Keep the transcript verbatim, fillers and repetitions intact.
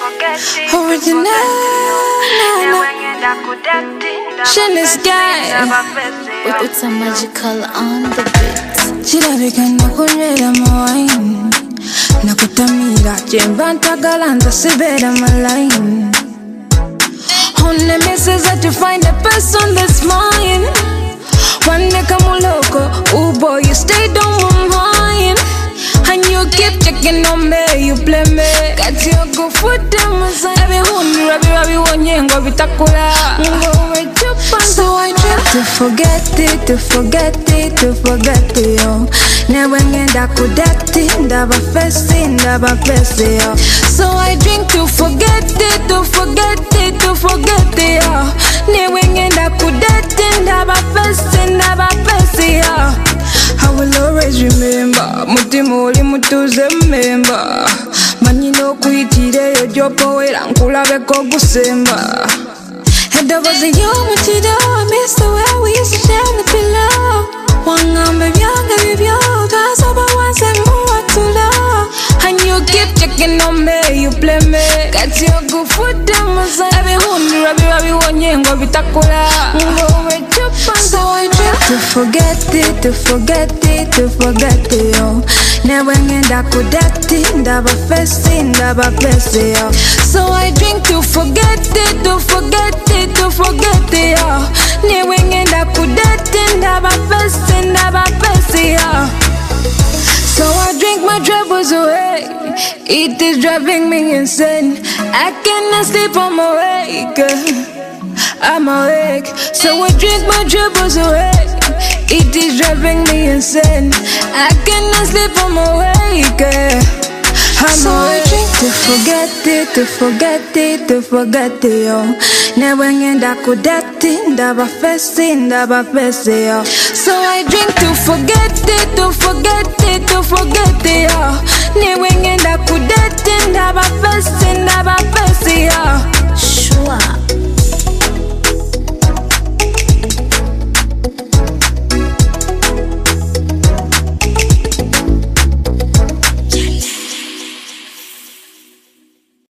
Original, Shanice guy It's a magical on the beat. Chirabika nakunywera wine nakutamira jemba ntagala ntasibera maline. Only misses that you find the person that's mine. One day come loco, oh boy you stay down mine. And you keep checking on me, you play me. Got your go foot them aside. Every hundred, every every one year, go bitakula. So I try to forget it, to forget it, to forget it, yo. Never ngenda kudati, ndaba festi, ndaba festi, yo. So I drink to forget it, to forget it, to forget it, yo. Never ngenda kudati, ndaba festi, ndaba festi, yo. I will always remember, mutima oli mutuze member. Manyino kuyitire yo jopo era nkulabeko gusemba. Head over the yo mutida, I miss the way we used to share the pillow. Wangambe byanga bibyo, kasoba wanse muwa tula. And you keep checking on me, you play me. Got your good foot down my side. Every hundred, every every one year, go bitakula. So I try to forget it, to forget it, to forget it, yo. Never ngenda kudati, ndaba festi, ndaba festi, yo. So I drink to forget it, to forget it, to forget it, yo. Never ngenda kudati, ndaba festi, ndaba festi, yo. So I drink my troubles away. It is driving me insane. I cannot sleep, I'm awake. I'm awake. So I drink my troubles away. It is driving me insane. I cannot sleep, I'm awake. I'm so awake. I drink to forget it, to forget it, to forget it, yo. Never ngenda kudati, ndaba festi, ndaba festi, yo. So I drink to forget it, to forget it, to forget it, yo.